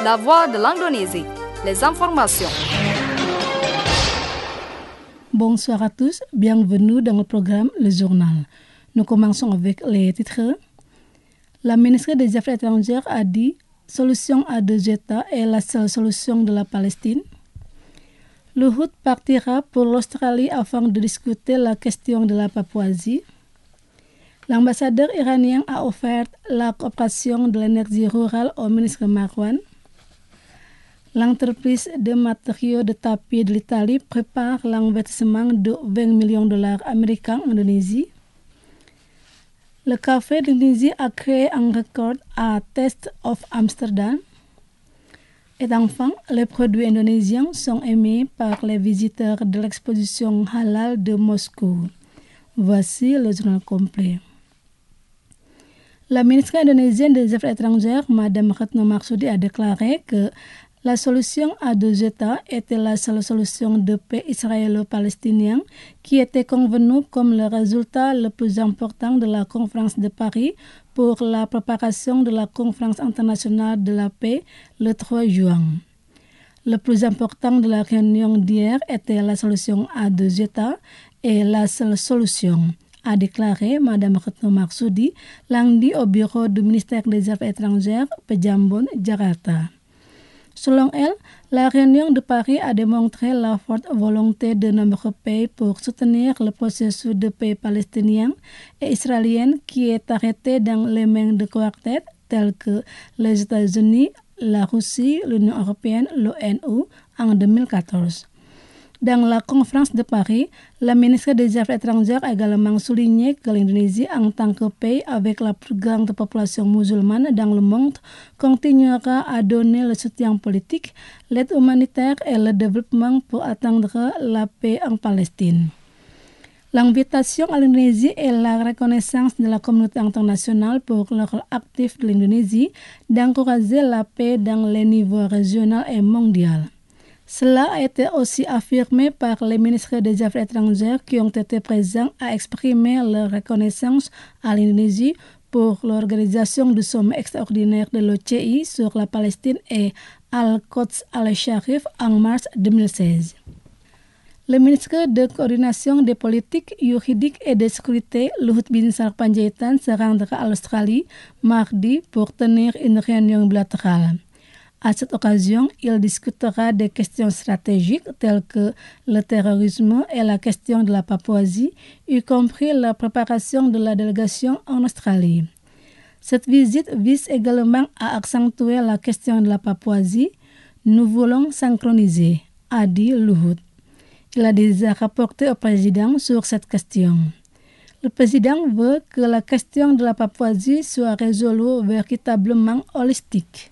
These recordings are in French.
la voix de l'Indonésie. Les informations. Bonsoir à tous, bienvenue dans le programme Le Journal. Nous commençons avec les titres. La ministre des Affaires étrangères a dit « Solution à deux États est la seule solution de la Palestine ». Luhut partira pour l'Australie afin de discuter la question de la Papouasie. L'ambassadeur iranien a offert la coopération de l'énergie rurale au ministre Marwan. L'entreprise de matériaux de tapis de l'Italie prépare l'investissement de 20 millions de dollars américains en Indonésie. Le café d'Indonésie a créé un record à Taste of Amsterdam. Et enfin, les produits indonésiens sont aimés par les visiteurs de l'exposition halal de Moscou. Voici le journal complet. La ministre indonésienne des Affaires étrangères, Mme Retno Marsudi, a déclaré que la solution à deux États était la seule solution de paix israélo-palestinienne qui était convenue comme le résultat le plus important de la conférence de Paris pour la préparation de la conférence internationale de la paix le 3 juin. Le plus important de la réunion d'hier était la solution à deux États et la seule solution, a déclaré Mme Retno Marsudi lundi au bureau du ministère des Affaires étrangères, Pejambon, Jakarta. Selon elle, la réunion de Paris a démontré la forte volonté de nombreux pays pour soutenir le processus de paix palestinien et israélien qui est arrêté dans les mains de quartets tels que les États-Unis, la Russie, l'Union européenne, l'ONU en 2014. Dans la conférence de Paris, la ministre des Affaires étrangères a également souligné que l'Indonésie, en tant que pays avec la plus grande population musulmane dans le monde, continuera à donner le soutien politique, l'aide humanitaire et le développement pour atteindre la paix en Palestine. L'invitation à l'Indonésie est la reconnaissance de la communauté internationale pour le rôle actif de l'Indonésie d'encourager la paix dans les niveaux régional et mondial. Cela a été aussi affirmé par les ministres des Affaires étrangères qui ont été présents à exprimer leur reconnaissance à l'Indonésie pour l'organisation du sommet extraordinaire de l'OCI sur la Palestine et Al-Quds al-Sharif en mars 2016. Le ministre de coordination des politiques juridiques et de sécurité, Luhut Binsar Panjaitan, se rendra à l'Australie mardi pour tenir une réunion bilatérale. À cette occasion, il discutera des questions stratégiques telles que le terrorisme et la question de la Papouasie, y compris la préparation de la délégation en Australie. Cette visite vise également à accentuer la question de la Papouasie. Nous voulons synchroniser, a dit Luhut. Il a déjà rapporté au président sur cette question. Le président veut que la question de la Papouasie soit résolue véritablement holistique.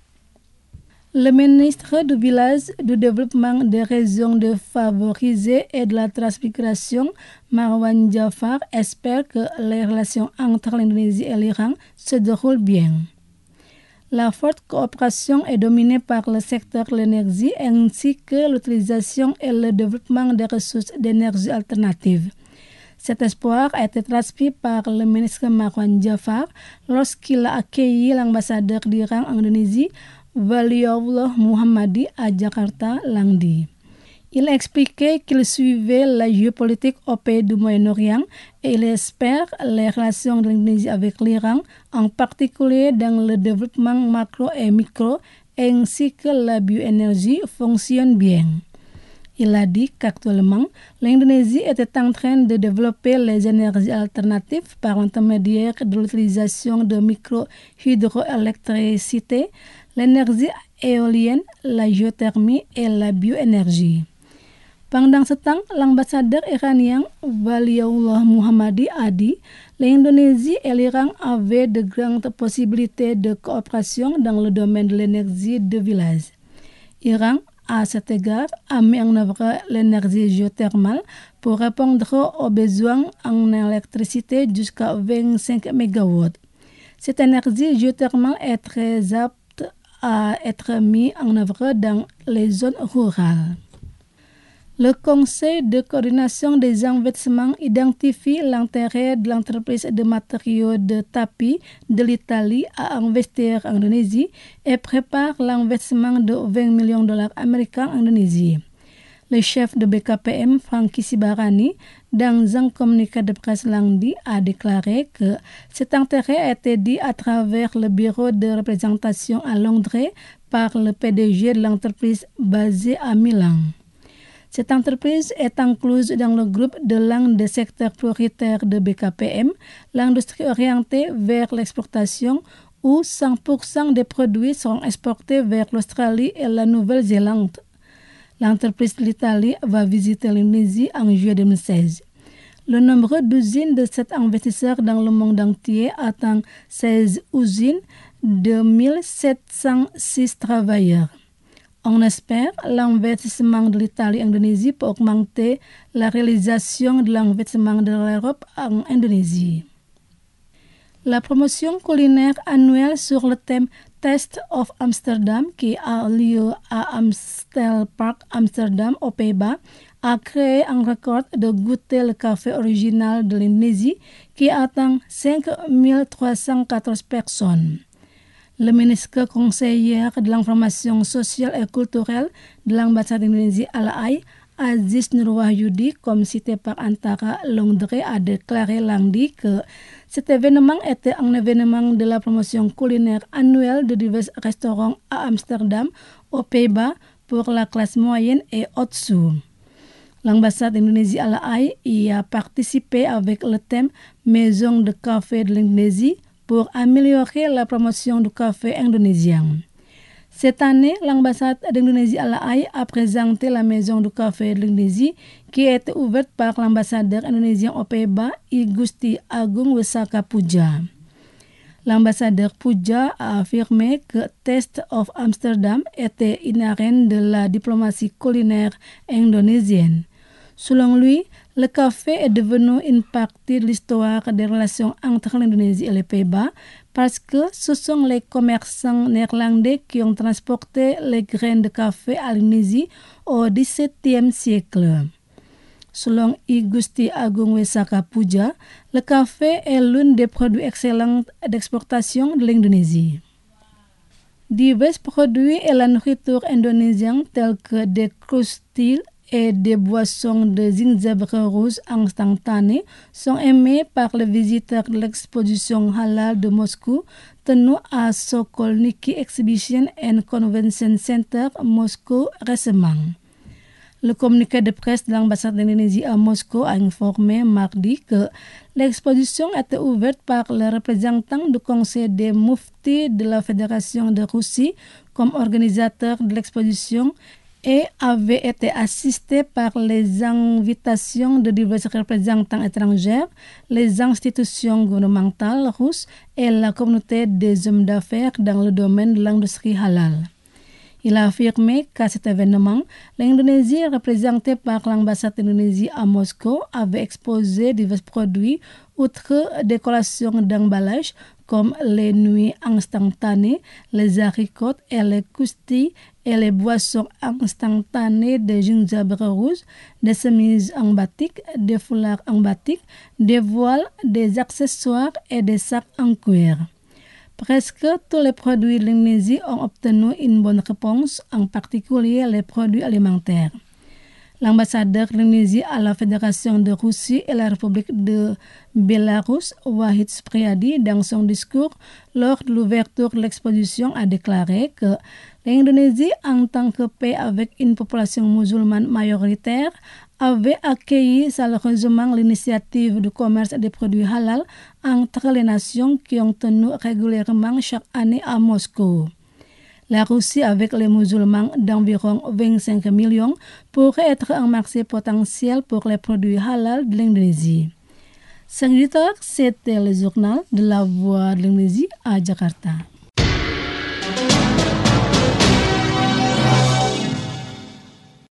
Le ministre du Village, du Développement des régions défavorisées et de la Transmigration, Marwan Jafar, espère que les relations entre l'Indonésie et l'Iran se déroulent bien. La forte coopération est dominée par le secteur de l'énergie ainsi que l'utilisation et le développement des ressources d'énergie alternatives. Cet espoir a été transmis par le ministre Marwan Jafar lorsqu'il a accueilli l'ambassadeur d'Iran en Indonésie, Waliullah Muhammadi, à Jakarta lundi. Il a expliqué qu'il suivait la géopolitique au pays du Moyen-Orient et il espère les relations de l'Indonésie avec l'Iran, en particulier dans le développement macro et micro, ainsi que la bioénergie, fonctionnent bien. Il a dit qu'actuellement, l'Indonésie était en train de développer les énergies alternatives par l'intermédiaire de l'utilisation de micro-hydroélectricité, l'énergie éolienne, la géothermie et la bioénergie. Pendant ce temps, l'ambassadeur iranien Waliullah Muhammadi a dit que l'Indonésie et l'Iran avaient de grandes possibilités de coopération dans le domaine de l'énergie de village. L'Iran, à cet égard, a mis en œuvre l'énergie géothermale pour répondre aux besoins en électricité jusqu'à 25 MW. Cette énergie géothermale est très apte à être mise en œuvre dans les zones rurales. Le Conseil de coordination des investissements identifie l'intérêt de l'entreprise de matériaux de tapis de l'Italie à investir en Indonésie et prépare l'investissement de 20 millions de dollars américains en Indonésie. Le chef de BKPM, Franky Sibarani, dans un communiqué de presse lundi, a déclaré que cet intérêt a été dit à travers le bureau de représentation à Londres par le PDG de l'entreprise basée à Milan. Cette entreprise est incluse dans le groupe de l'un des secteurs prioritaires de BKPM, l'industrie orientée vers l'exportation, où 100% des produits seront exportés vers l'Australie et la Nouvelle-Zélande. L'entreprise de l'Italie va visiter l'Indonésie en juillet 2016. Le nombre d'usines de cet investisseur dans le monde entier atteint 16 usines de 1706 travailleurs. On espère l'investissement de l'Italie en Indonésie pour augmenter la réalisation de l'investissement de l'Europe en Indonésie. La promotion culinaire annuelle sur le thème Taste of Amsterdam, qui a lieu à Amstel Park, Amsterdam, aux Pays-Bas, a créé un record de goûter le café original de l'Indonésie qui atteint 5314 personnes. Le ministre conseiller de l'information sociale et culturelle de l'ambassade d'Indonésie à La Haye, Aziz Nurwahyudi, comme cité par Antara Londres, a déclaré lundi que cet événement était un événement de la promotion culinaire annuelle de divers restaurants à Amsterdam, aux Pays-Bas, pour la classe moyenne et au-dessous. L'ambassade d'Indonésie à La Haye y a participé avec le thème Maison de café de l'Indonésie pour améliorer la promotion du café indonésien. Cette année, l'ambassade d'Indonésie à La Haye a présenté la maison du café de l'Indonésie qui a été ouverte par l'ambassadeur indonésien aux Pays-Bas, I Gusti Agung Wesaka Puja. L'ambassadeur Puja a affirmé que Taste of Amsterdam était inhérent de la diplomatie culinaire indonésienne. Selon lui, le café est devenu une partie de l'histoire des relations entre l'Indonésie et les Pays-Bas parce que ce sont les commerçants néerlandais qui ont transporté les graines de café à l'Indonésie au XVIIe siècle. Selon I Gusti Agung Wesaka Puja, le café est l'un des produits excellents d'exportation de l'Indonésie. Divers produits et la nourriture indonésienne tels que des croustilles et des boissons de gingembre rouge instantanées sont aimés par les visiteurs de l'exposition halal de Moscou tenue à Sokolniki Exhibition and Convention Center, Moscou récemment. Le communiqué de presse de l'ambassade d'Indonésie à Moscou a informé mardi que l'exposition était ouverte par le représentant du Conseil des Mouftis de la Fédération de Russie comme organisateur de l'exposition et avait été assistée par les invitations de divers représentants étrangers, les institutions gouvernementales russes et la communauté des hommes d'affaires dans le domaine de l'industrie halal. Il a affirmé qu'à cet événement, l'Indonésie, représentée par l'ambassade d'Indonésie à Moscou, avait exposé divers produits outre des collations d'emballage comme les nouilles instantanées, les haricots et les croustilles et les boissons instantanées de gingembre rouge, des chemises en batik, des foulards en batik, des voiles, des accessoires et des sacs en cuir. Presque tous les produits de l'Indonésie ont obtenu une bonne réponse, en particulier les produits alimentaires. L'ambassadeur de l'Indonésie à la Fédération de Russie et la République de Bélarus, Wahid Supriyadi, dans son discours lors de l'ouverture de l'exposition, a déclaré que l'Indonésie, en tant que pays avec une population musulmane majoritaire, avait accueilli chaleureusement l'initiative du commerce des produits halal entre les nations qui ont tenu régulièrement chaque année à Moscou. La Russie, avec les musulmans d'environ 25 millions, pourrait être un marché potentiel pour les produits halal de l'Indonésie. C'était le journal de la Voix de l'Indonésie à Jakarta.